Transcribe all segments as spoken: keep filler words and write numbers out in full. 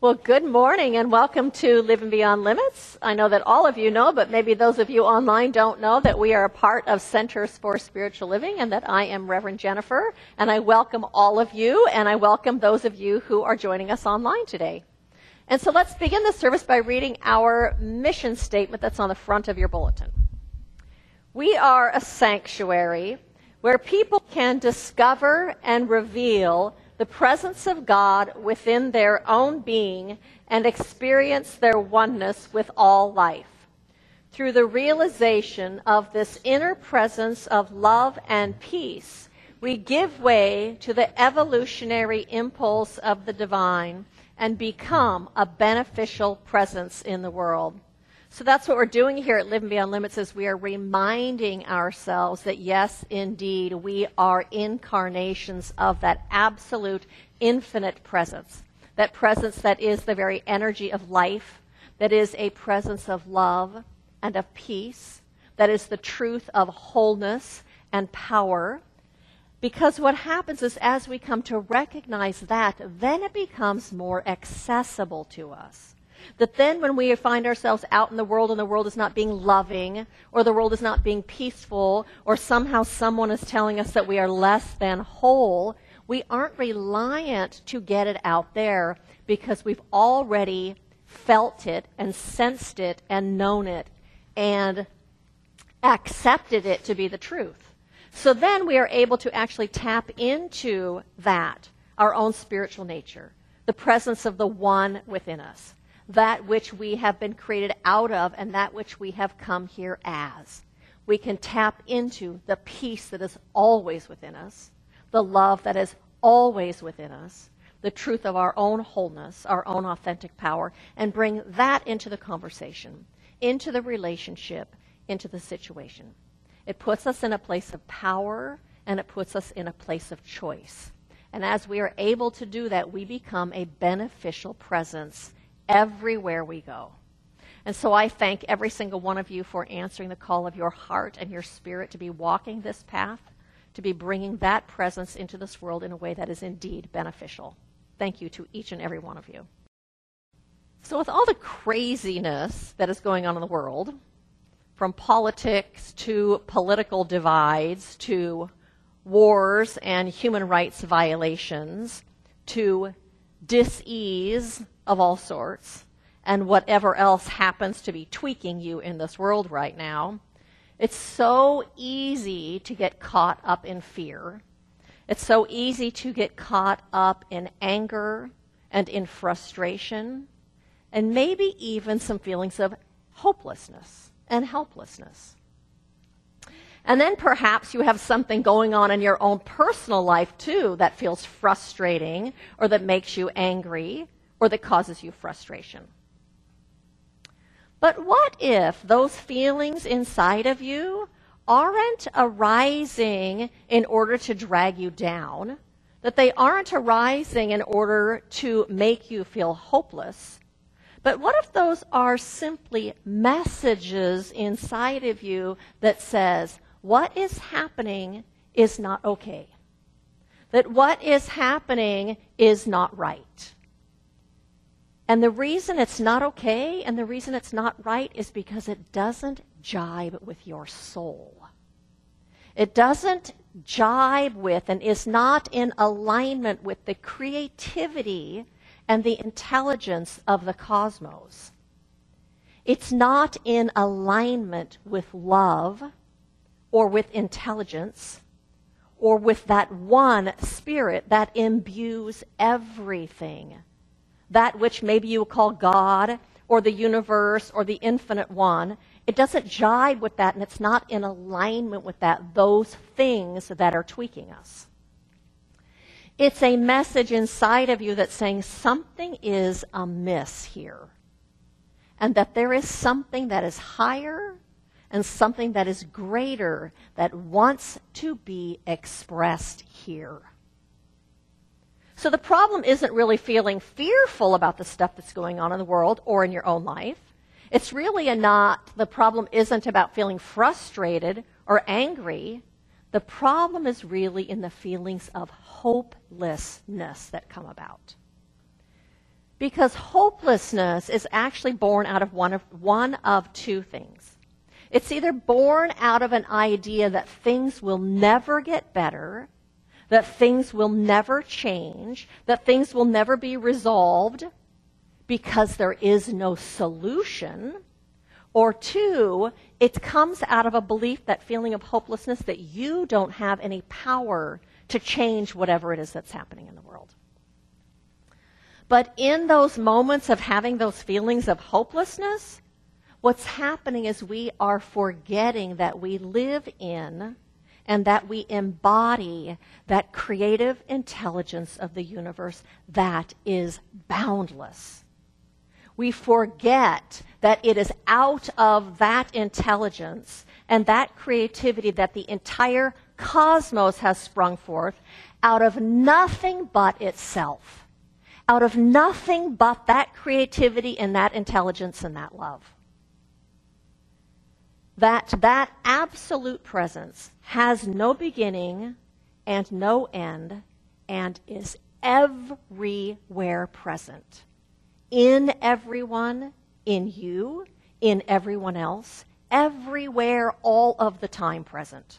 Well, good morning and welcome to Living Beyond Limits. I know that all of you know, but maybe those of you online don't know that we are a part of Centers for Spiritual Living and that I am Reverend Jennifer. And I welcome all of you and I welcome those of you who are joining us online today. And so let's begin the service by reading our mission statement that's on the front of your bulletin. We are a sanctuary where people can discover and reveal the presence of God within their own being and experience their oneness with all life. Through the realization of this inner presence of love and peace, we give way to the evolutionary impulse of the divine and become a beneficial presence in the world. So that's what we're doing here at Living Beyond Limits, is we are reminding ourselves that yes, indeed, we are incarnations of that absolute infinite presence, that presence that is the very energy of life, that is a presence of love and of peace, that is the truth of wholeness and power. Because what happens is as we come to recognize that, then it becomes more accessible to us. That then when we find ourselves out in the world and the world is not being loving, or the world is not being peaceful, or somehow someone is telling us that we are less than whole, we aren't reliant to get it out there because we've already felt it and sensed it and known it and accepted it to be the truth. So then we are able to actually tap into that, our own spiritual nature, the presence of the one within us, that which we have been created out of and that which we have come here as. We can tap into the peace that is always within us, the love that is always within us, the truth of our own wholeness, our own authentic power, and bring that into the conversation, into the relationship, into the situation. It puts us in a place of power and it puts us in a place of choice. And as we are able to do that, we become a beneficial presence everywhere we go. And so I thank every single one of you for answering the call of your heart and your spirit to be walking this path, to be bringing that presence into this world in a way that is indeed beneficial. Thank you to each and every one of you. So with all the craziness that is going on in the world, from politics to political divides to wars and human rights violations to dis-ease of all sorts, and whatever else happens to be tweaking you in this world right now, it's so easy to get caught up in fear. It's so easy to get caught up in anger and in frustration, and maybe even some feelings of hopelessness and helplessness. And then perhaps you have something going on in your own personal life too that feels frustrating or that makes you angry or that causes you frustration. But what if those feelings inside of you aren't arising in order to drag you down, that they aren't arising in order to make you feel hopeless, but what if those are simply messages inside of you that says, what is happening is not okay. That what is happening is not right. And the reason it's not okay and the reason it's not right is because it doesn't jibe with your soul. It doesn't jibe with and is not in alignment with the creativity and the intelligence of the cosmos. It's not in alignment with love or with intelligence, or with that one spirit that imbues everything. That which maybe you call God, or the universe, or the infinite one. It doesn't jibe with that, and it's not in alignment with that, those things that are tweaking us. It's a message inside of you that's saying something is amiss here, and that there is something that is higher and something that is greater that wants to be expressed here. So the problem isn't really feeling fearful about the stuff that's going on in the world or in your own life. It's really a not, the problem isn't about feeling frustrated or angry. The problem is really in the feelings of hopelessness that come about. Because hopelessness is actually born out of one of, one of two things. It's either born out of an idea that things will never get better, that things will never change, that things will never be resolved because there is no solution. Or two, it comes out of a belief, that feeling of hopelessness, that you don't have any power to change whatever it is that's happening in the world. But in those moments of having those feelings of hopelessness, what's happening is we are forgetting that we live in and that we embody that creative intelligence of the universe that is boundless. We forget that it is out of that intelligence and that creativity that the entire cosmos has sprung forth, out of nothing but itself, out of nothing but that creativity and that intelligence and that love. That that absolute presence has no beginning and no end and is everywhere present. In everyone, in you, in everyone else, everywhere, all of the time present.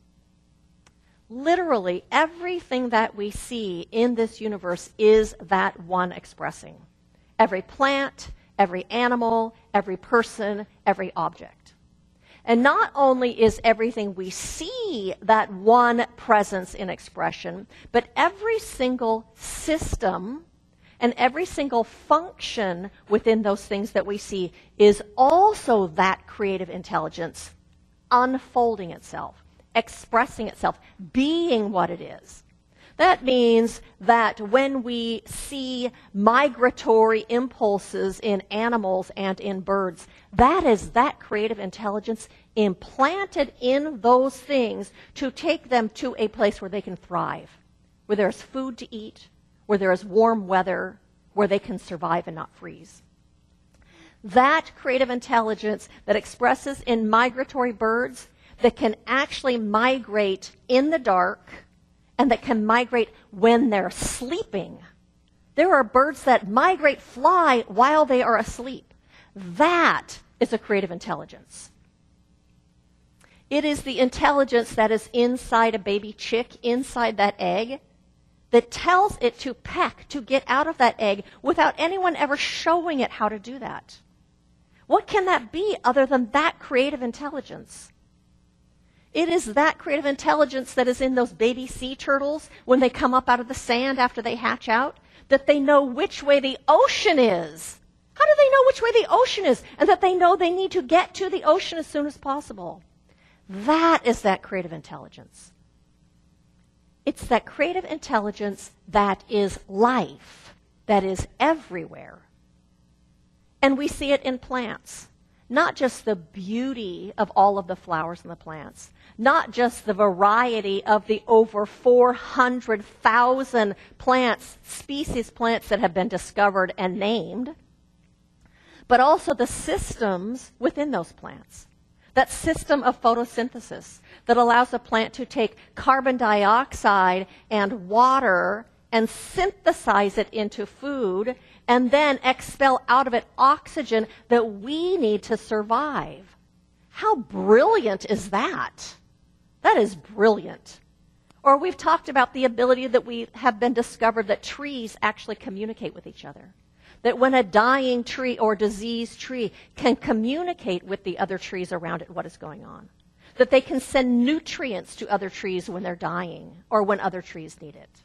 Literally, everything that we see in this universe is that one expressing. Every plant, every animal, every person, every object. And not only is everything we see that one presence in expression, but every single system and every single function within those things that we see is also that creative intelligence unfolding itself, expressing itself, being what it is. That means that when we see migratory impulses in animals and in birds, that is that creative intelligence implanted in those things to take them to a place where they can thrive, where there's food to eat, where there is warm weather, where they can survive and not freeze. That creative intelligence that expresses in migratory birds that can actually migrate in the dark and that can migrate when they're sleeping. There are birds that migrate, fly while they are asleep. That is a creative intelligence. It is the intelligence that is inside a baby chick, inside that egg, that tells it to peck, to get out of that egg without anyone ever showing it how to do that. What can that be other than that creative intelligence? It is that creative intelligence that is in those baby sea turtles when they come up out of the sand after they hatch out, that they know which way the ocean is. How do they know which way the ocean is? And that they know they need to get to the ocean as soon as possible. That is that creative intelligence. It's that creative intelligence that is life, that is everywhere. And we see it in plants. Not just the beauty of all of the flowers and the plants, not just the variety of the over four hundred thousand plants, species plants that have been discovered and named, but also the systems within those plants. That system of photosynthesis that allows a plant to take carbon dioxide and water and synthesize it into food and then expel out of it oxygen that we need to survive. How brilliant is that? That is brilliant. Or we've talked about the ability that we have been discovered that trees actually communicate with each other. That when a dying tree or diseased tree can communicate with the other trees around it what is going on. That they can send nutrients to other trees when they're dying or when other trees need it.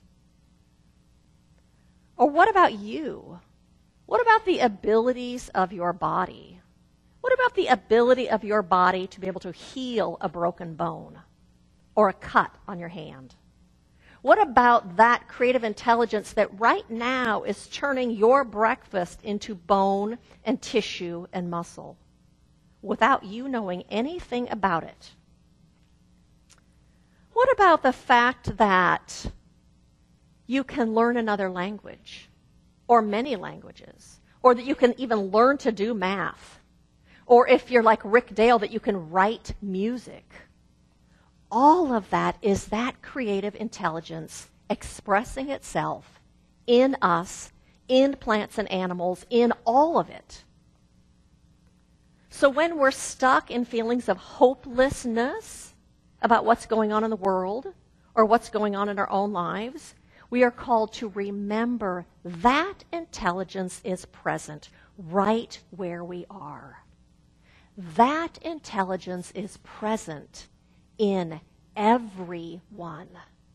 Or what about you? What about the abilities of your body? What about the ability of your body to be able to heal a broken bone or a cut on your hand? What about that creative intelligence that right now is turning your breakfast into bone and tissue and muscle without you knowing anything about it? What about the fact that you can learn another language or many languages, or that you can even learn to do math, or if you're like Rick Dale, that you can write music? All of that is that creative intelligence expressing itself in us in plants and animals, in all of it. So when we're stuck in feelings of hopelessness about what's going on in the world or what's going on in our own lives, we are called to remember that intelligence is present right where we are. That intelligence is present in everyone.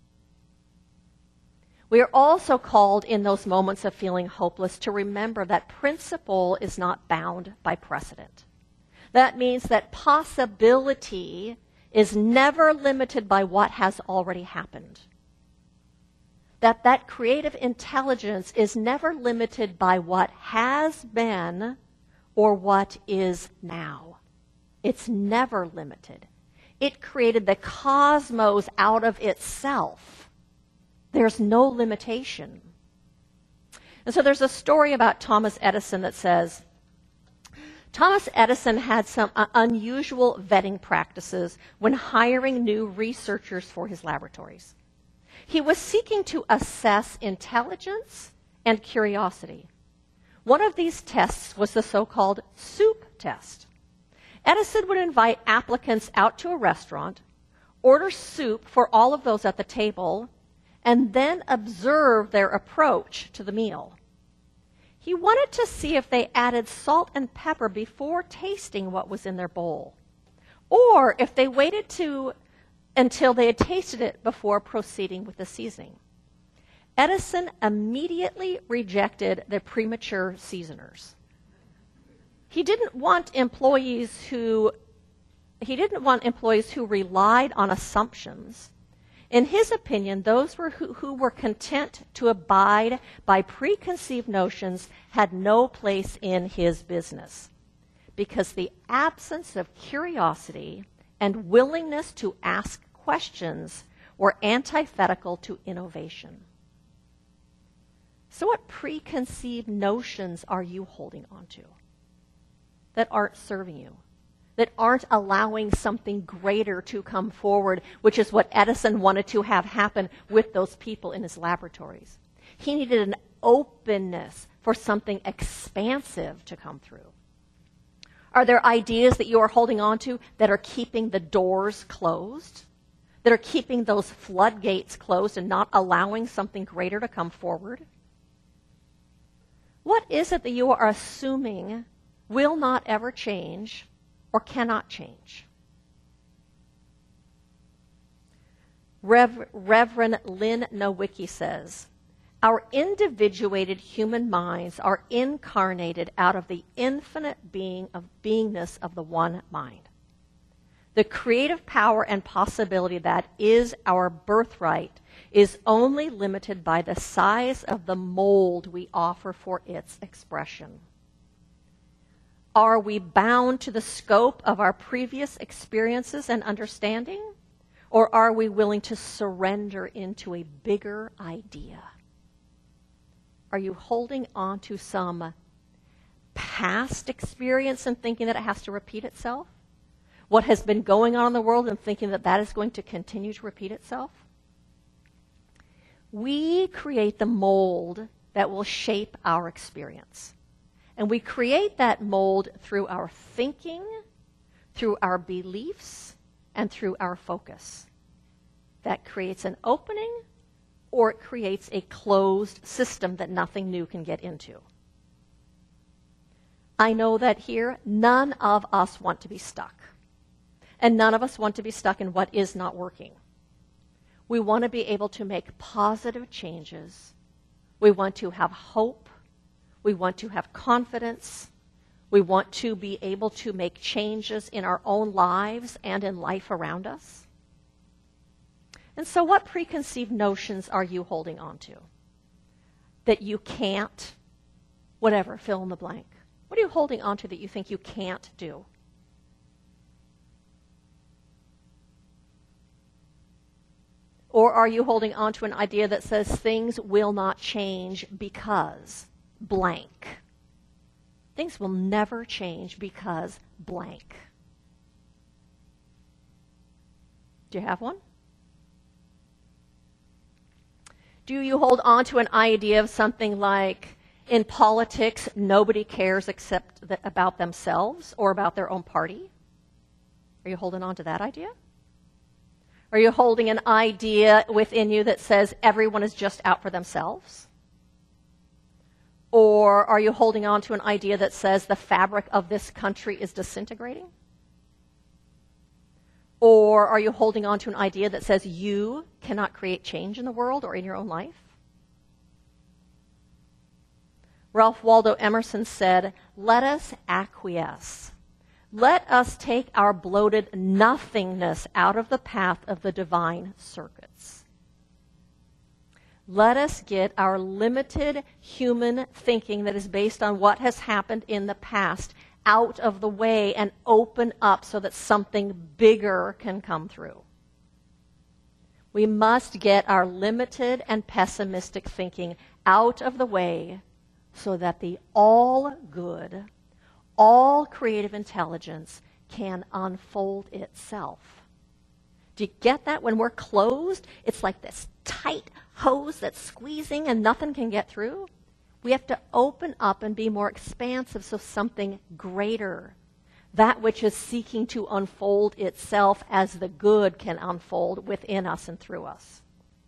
We are also called in those moments of feeling hopeless to remember that principle is not bound by precedent. That means that possibility is never limited by what has already happened. That that creative intelligence is never limited by what has been or what is now. It's never limited. It created the cosmos out of itself. There's no limitation. And so there's a story about Thomas Edison that says, Thomas Edison had some uh, unusual vetting practices when hiring new researchers for his laboratories. He was seeking to assess intelligence and curiosity. One of these tests was the so-called soup test. Edison would invite applicants out to a restaurant, order soup for all of those at the table, and then observe their approach to the meal. He wanted to see if they added salt and pepper before tasting what was in their bowl, or if they waited to until they had tasted it before proceeding with the seasoning. Edison immediately rejected the premature seasoners. He didn't want employees who he didn't want employees who relied on assumptions. In his opinion, those were who, who were content to abide by preconceived notions had no place in his business, because the absence of curiosity and willingness to ask questions were antithetical to innovation. So what preconceived notions are you holding on to that aren't serving you, that aren't allowing something greater to come forward, which is what Edison wanted to have happen with those people in his laboratories? He needed an openness for something expansive to come through. Are there ideas that you are holding on to that are keeping the doors closed, that are keeping those floodgates closed and not allowing something greater to come forward? What is it that you are assuming will not ever change or cannot change? Rev- Reverend Lynn Nowicki says, our individuated human minds are incarnated out of the infinite being of beingness of the one mind. The creative power and possibility that is our birthright is only limited by the size of the mold we offer for its expression. Are we bound to the scope of our previous experiences and understanding, or are we willing to surrender into a bigger idea? Are you holding on to some past experience and thinking that it has to repeat itself? What has been going on in the world and thinking that that is going to continue to repeat itself? We create the mold that will shape our experience. And we create that mold through our thinking, through our beliefs, and through our focus. That creates an opening, or it creates a closed system that nothing new can get into. I know that here, none of us want to be stuck. And none of us want to be stuck in what is not working. We want to be able to make positive changes. We want to have hope. We want to have confidence. We want to be able to make changes in our own lives and in life around us. And so what preconceived notions are you holding on to? That you can't, whatever, fill in the blank. What are you holding on to that you think you can't do? Or are you holding on to an idea that says things will not change because blank? Things will never change because blank. Do you have one? Do you hold on to an idea of something like, In politics, nobody cares except th- about themselves or about their own party. Are you holding on to that idea? Are you holding an idea within you that says everyone is just out for themselves? Or are you holding on to an idea that says the fabric of this country is disintegrating? Or are you holding on to an idea that says you cannot create change in the world or in your own life? Ralph Waldo Emerson said, "Let us acquiesce. Let us take our bloated nothingness out of the path of the divine circuits. Let us get our limited human thinking that is based on what has happened in the past out of the way and open up so that something bigger can come through. We must get our limited and pessimistic thinking out of the way so that the all good, all creative intelligence can unfold itself." Do you get that? When we're closed, it's like this tight hose that's squeezing and nothing can get through. We have to open up and be more expansive so something greater, that which is seeking to unfold itself as the good, can unfold within us and through us.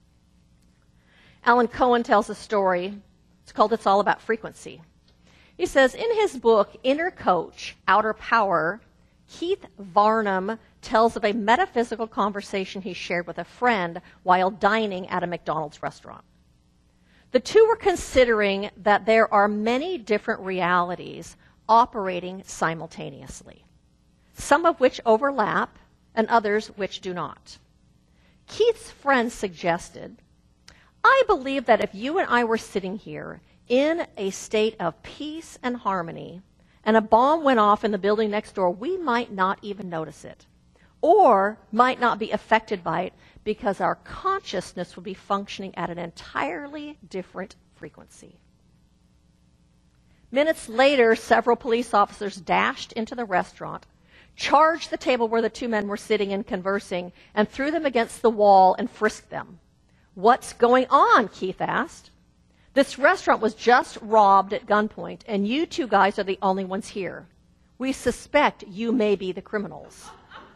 Alan Cohen tells a story. It's called It's All About Frequency. He says, in his book, Inner Coach, Outer Power, Keith Varnum tells of a metaphysical conversation he shared with a friend while dining at a McDonald's restaurant. The two were considering that there are many different realities operating simultaneously, some of which overlap and others which do not. Keith's friend suggested, "I believe that if you and I were sitting here in a state of peace and harmony, and a bomb went off in the building next door, we might not even notice it, or might not be affected by it because our consciousness would be functioning at an entirely different frequency." Minutes later, several police officers dashed into the restaurant, charged the table where the two men were sitting and conversing, and threw them against the wall and frisked them. "What's going on?" Keith asked. "This restaurant was just robbed at gunpoint, and you two guys are the only ones here. We suspect you may be the criminals."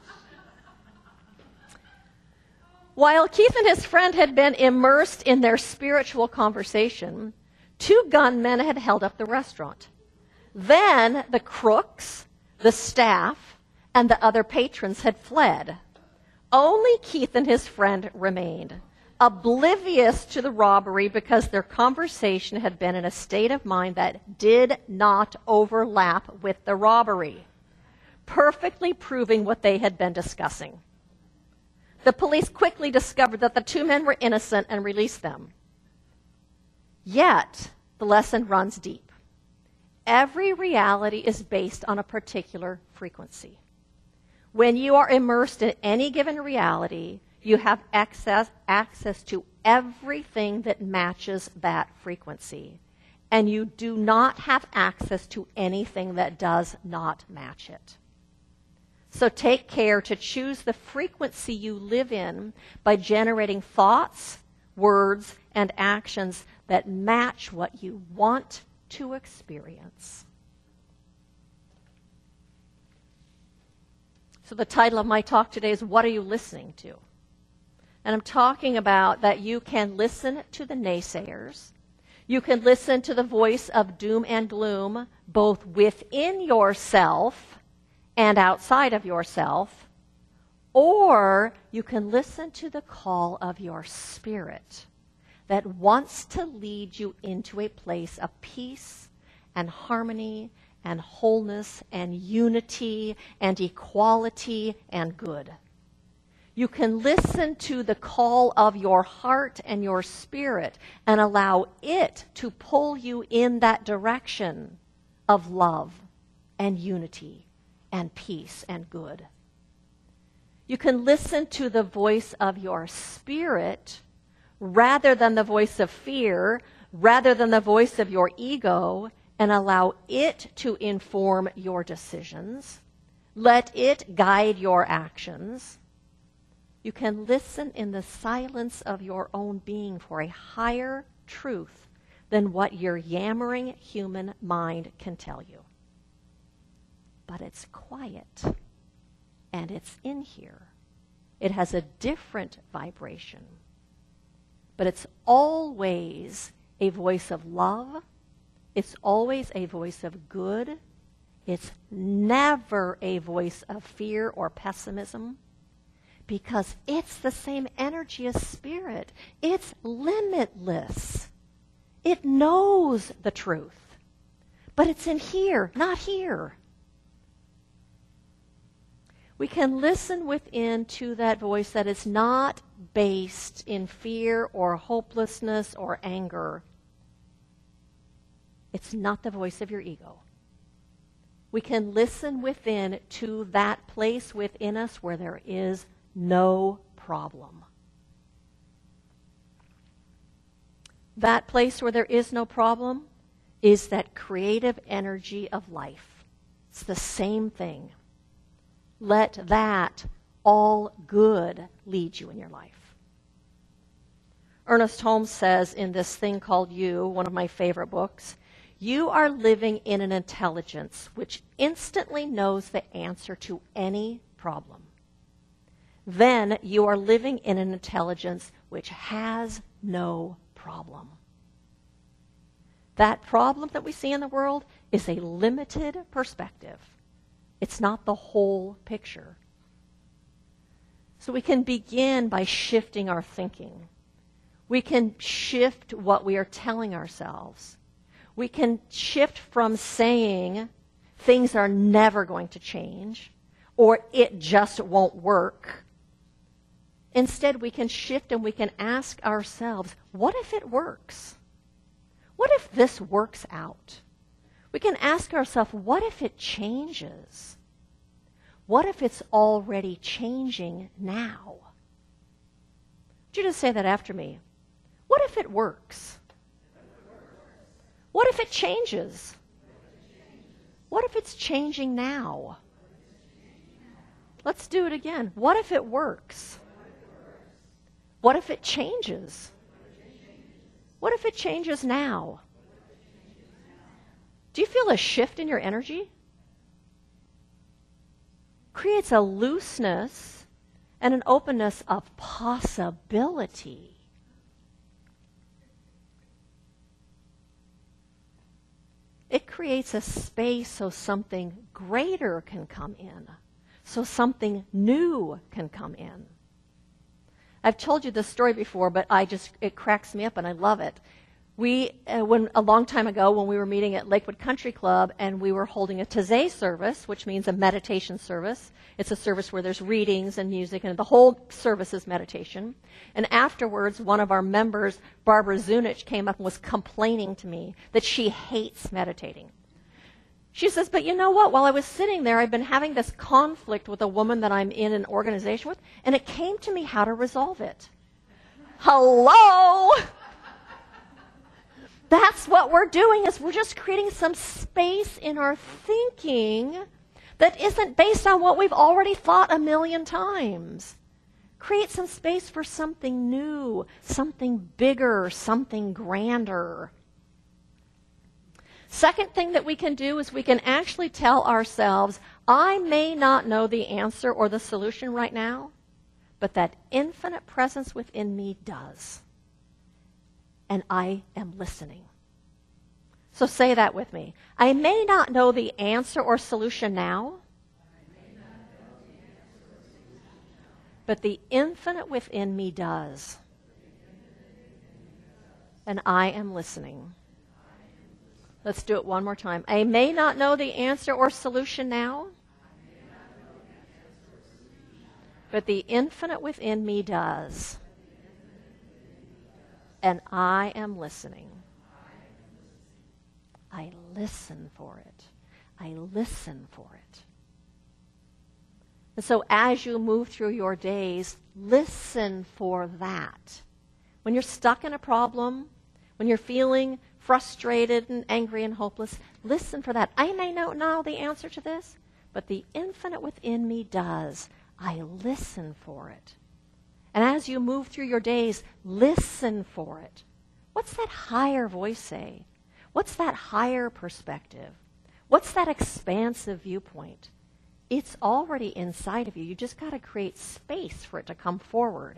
While Keith and his friend had been immersed in their spiritual conversation, two gunmen had held up the restaurant. Then the crooks, the staff, and the other patrons had fled. Only Keith and his friend remained, oblivious to the robbery because their conversation had been in a state of mind that did not overlap with the robbery, perfectly proving what they had been discussing. The police quickly discovered that the two men were innocent and released them. Yet, the lesson runs deep. Every reality is based on a particular frequency. When you are immersed in any given reality, you have access, access to everything that matches that frequency. And you do not have access to anything that does not match it. So take care to choose the frequency you live in by generating thoughts, words, and actions that match what you want to experience. So the title of my talk today is, What Are You Listening To? And I'm talking about that you can listen to the naysayers. You can listen to the voice of doom and gloom, both within yourself and outside of yourself. Or you can listen to the call of your spirit that wants to lead you into a place of peace and harmony and wholeness and unity and equality and good. You can listen to the call of your heart and your spirit and allow it to pull you in that direction of love and unity and peace and good. You can listen to the voice of your spirit rather than the voice of fear, rather than the voice of your ego, and allow it to inform your decisions. Let it guide your actions. You can listen in the silence of your own being for a higher truth than what your yammering human mind can tell you. But it's quiet, and it's in here. It has a different vibration, but it's always a voice of love. It's always a voice of good. It's never a voice of fear or pessimism, because it's the same energy as spirit. It's limitless. It knows the truth, but it's in here, not here. We can listen within to that voice that is not based in fear or hopelessness or anger. It's not the voice of your ego. We can listen within to that place within us where there is no problem. That place where there is no problem is that creative energy of life. It's the same thing. Let that all good lead you in your life. Ernest Holmes says in this thing called You, one of my favorite books, you are living in an intelligence which instantly knows the answer to any problem. Then you are living in an intelligence which has no problem. That problem that we see in the world is a limited perspective. It's not the whole picture. So we can begin by shifting our thinking. We can shift what we are telling ourselves. We can shift from saying things are never going to change or it just won't work. Instead, we can shift and we can ask ourselves, what if it works? What if this works out? We can ask ourselves, what if it changes? What if it's already changing now? Would you just say that after me? What if it works? What if it changes? What if it's changing now? Let's do it again. What if it works? What if it changes? What if it changes now? Do you feel a shift in your energy? Creates a looseness and an openness of possibility. It creates a space so something greater can come in, so something new can come in. I've told you this story before, but I just it cracks me up and I love it. We, uh, when a long time ago, when we were meeting at Lakewood Country Club and we were holding a Taizé service, which means a meditation service. It's a service where there's readings and music, and the whole service is meditation. And afterwards, one of our members, Barbara Zunich, came up and was complaining to me that she hates meditating. She says, but you know what? While I was sitting there, I've been having this conflict with a woman that I'm in an organization with, and it came to me how to resolve it. Hello? That's what we're doing, is we're just creating some space in our thinking that isn't based on what we've already thought a million times. Create some space for something new, something bigger, something grander. Second thing that we can do is we can actually tell ourselves, I may not know the answer or the solution right now, but that infinite presence within me does. And I am listening. So say that with me. I may not know the answer or solution now, but the infinite within me does. And I am listening. Let's do it one more time. I may not know the answer or solution now, but the infinite within me does. And I am listening. I listen for it. I listen for it. And so as you move through your days, listen for that. When you're stuck in a problem, when you're feeling frustrated and angry and hopeless, listen for that. I may not know the answer to this, but the infinite within me does. I listen for it. And as you move through your days, listen for it. What's that higher voice say? What's that higher perspective? What's that expansive viewpoint? It's already inside of you. You just got to create space for it to come forward.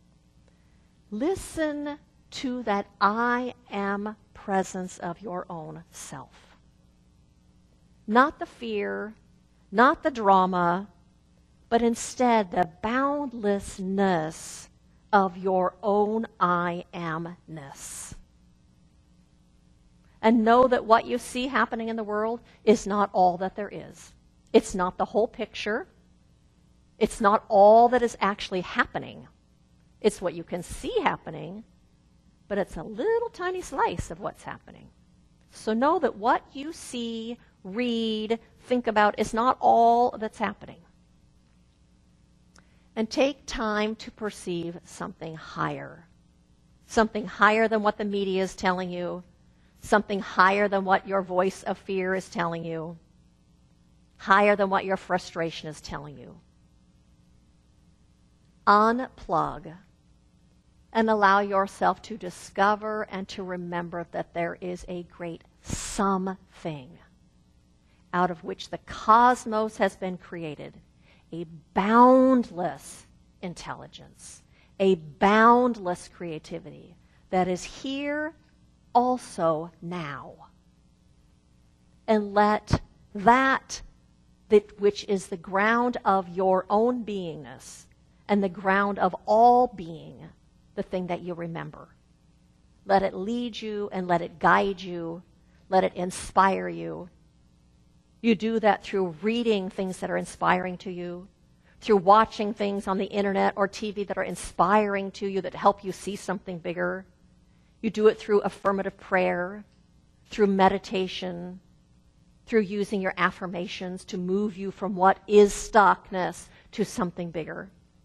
Listen to that I am presence of your own self. Not the fear, not the drama, but instead the boundlessness of your own I am-ness. And know that what you see happening in the world is not all that there is. It's not the whole picture. It's not all that is actually happening. It's what you can see happening, but it's a little tiny slice of what's happening. So know that what you see, read, think about is not all that's happening. And take time to perceive something higher. Something higher than what the media is telling you. Something higher than what your voice of fear is telling you. Higher than what your frustration is telling you. Unplug and allow yourself to discover and to remember that there is a great something out of which the cosmos has been created. A boundless intelligence, a boundless creativity that is here also now. And let that, that which is the ground of your own beingness and the ground of all being, the thing that you remember. Let it lead you and let it guide you. Let it inspire you. You do that through reading things that are inspiring to you, through watching things on the internet or T V that are inspiring to you, that help you see something bigger. You do it through affirmative prayer, through meditation, through using your affirmations to move you from what is stuckness to something bigger.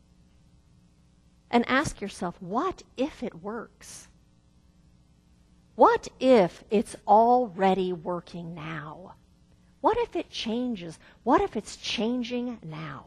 And ask yourself, what if it works? What if it's already working now? What if it changes? What if it's changing now?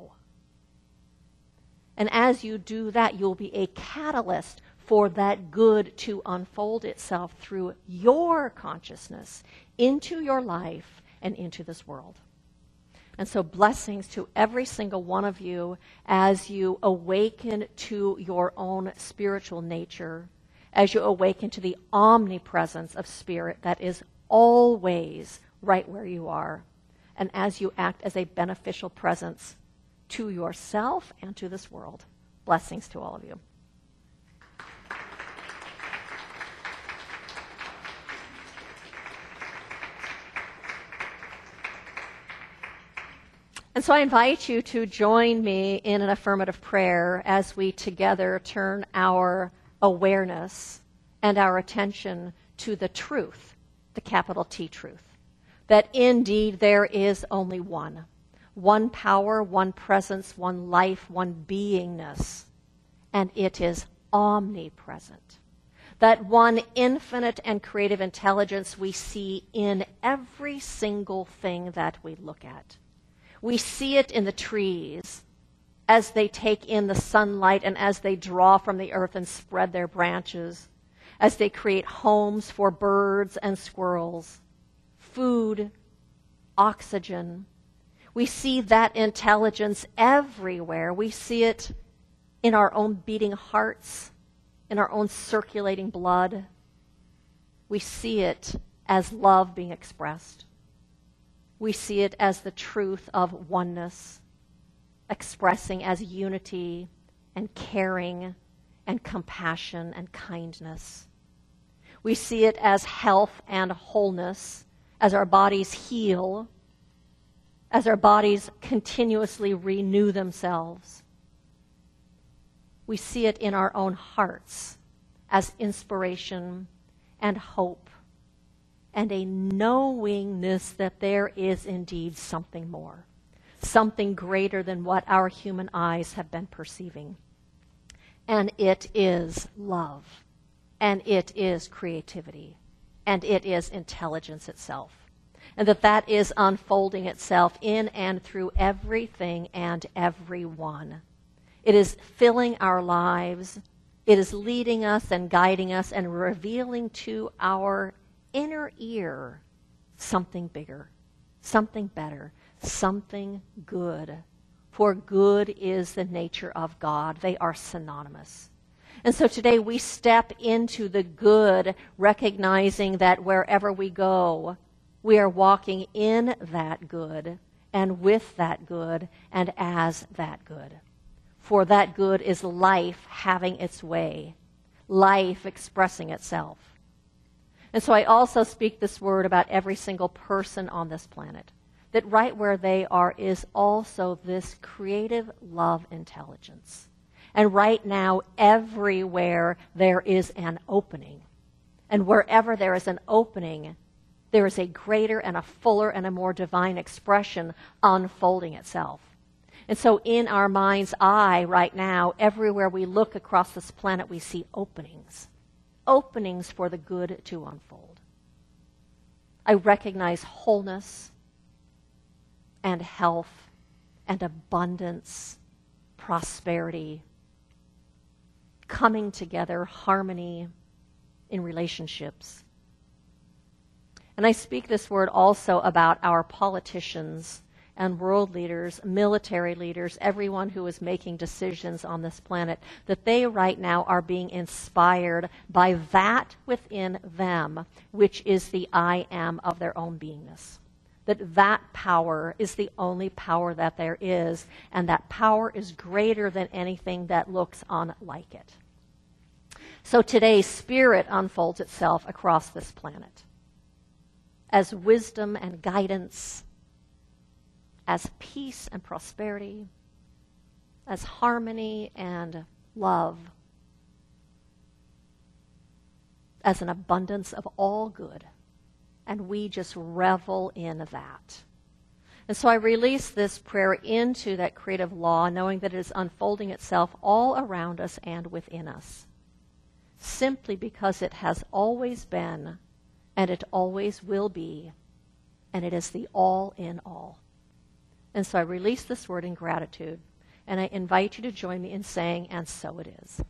And as you do that, you'll be a catalyst for that good to unfold itself through your consciousness into your life and into this world. And so blessings to every single one of you as you awaken to your own spiritual nature, as you awaken to the omnipresence of spirit that is always right where you are, and as you act as a beneficial presence to yourself and to this world. Blessings to all of you. And so I invite you to join me in an affirmative prayer as we together turn our awareness and our attention to the truth, the capital T truth, that indeed there is only one, one power, one presence, one life, one beingness, and it is omnipresent. That one infinite and creative intelligence we see in every single thing that we look at. We see it in the trees as they take in the sunlight and as they draw from the earth and spread their branches, as they create homes for birds and squirrels, food, oxygen. We see that intelligence everywhere. We see it in our own beating hearts, in our own circulating blood. We see it as love being expressed. We see it as the truth of oneness, expressing as unity and caring and compassion and kindness. We see it as health and wholeness, as our bodies heal, as our bodies continuously renew themselves. We see it in our own hearts as inspiration and hope and a knowingness that there is indeed something more, something greater than what our human eyes have been perceiving. And it is love, and it is creativity, and it is intelligence itself. And that that is unfolding itself in and through everything and everyone. It is filling our lives. It is leading us and guiding us and revealing to our inner ear something bigger, something better, something good. For good is the nature of God. They are synonymous. And so today we step into the good, recognizing that wherever we go, we are walking in that good and with that good and as that good. For that good is life having its way, life expressing itself. And so I also speak this word about every single person on this planet, that right where they are is also this creative love intelligence. And right now, everywhere there is an opening. And wherever there is an opening, there is a greater and a fuller and a more divine expression unfolding itself. And so in our mind's eye right now, everywhere we look across this planet, we see openings. Openings for the good to unfold. I recognize wholeness and health and abundance, prosperity, coming together, harmony in relationships. And I speak this word also about our politicians and world leaders, military leaders, everyone who is making decisions on this planet, that they right now are being inspired by that within them, which is the I am of their own beingness. That that power is the only power that there is, and that power is greater than anything that looks unlike it. So today, spirit unfolds itself across this planet as wisdom and guidance, as peace and prosperity, as harmony and love, as an abundance of all good. And we just revel in that. And so I release this prayer into that creative law, knowing that it is unfolding itself all around us and within us, simply because it has always been, and it always will be, and it is the all in all. And so I release this word in gratitude, and I invite you to join me in saying, and so it is.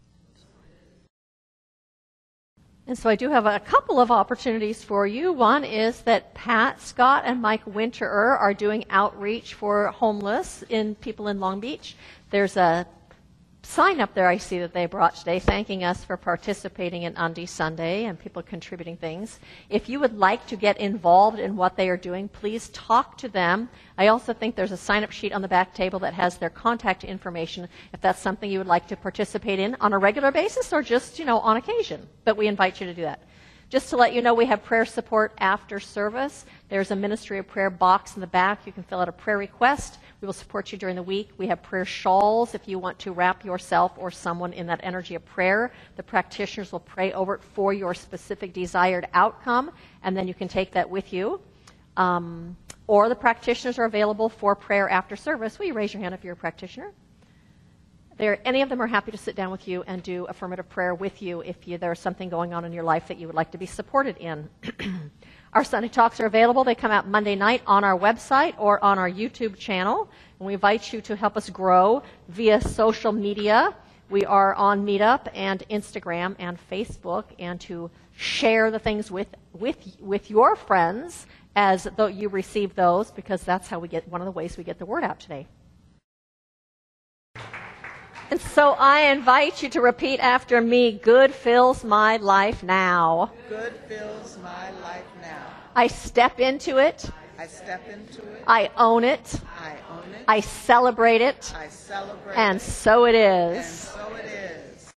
And so I do have a couple of opportunities for you. One is that Pat Scott and Mike Winterer are doing outreach for homeless in people in Long Beach. There's a sign up there I see that they brought today thanking us for participating in Undie Sunday and people contributing things. If you would like to get involved in what they are doing, please talk to them. I also think there's a sign-up sheet on the back table that has their contact information if that's something you would like to participate in on a regular basis or just, you know, on occasion. But we invite you to do that. Just to let you know, we have prayer support after service. There's a Ministry of Prayer box in the back. You can fill out a prayer request. We will support you during the week. We have prayer shawls if you want to wrap yourself or someone in that energy of prayer. The practitioners will pray over it for your specific desired outcome, and then you can take that with you. Um, or the practitioners are available for prayer after service. Will you raise your hand if you're a practitioner? There, any of them are happy to sit down with you and do affirmative prayer with you if you, there's something going on in your life that you would like to be supported in. Our Sunday Talks are available. They come out Monday night on our website or on our YouTube channel. And we invite you to help us grow via social media. We are on Meetup and Instagram and Facebook, and to share the things with, with, with your friends as though you receive those, because that's how we get, one of the ways we get the word out today. And so I invite you to repeat after me, good fills my life now. Good fills my life now. I step into it. I step into it. I own it. I own it. I celebrate it. I celebrate and it. So it is. And so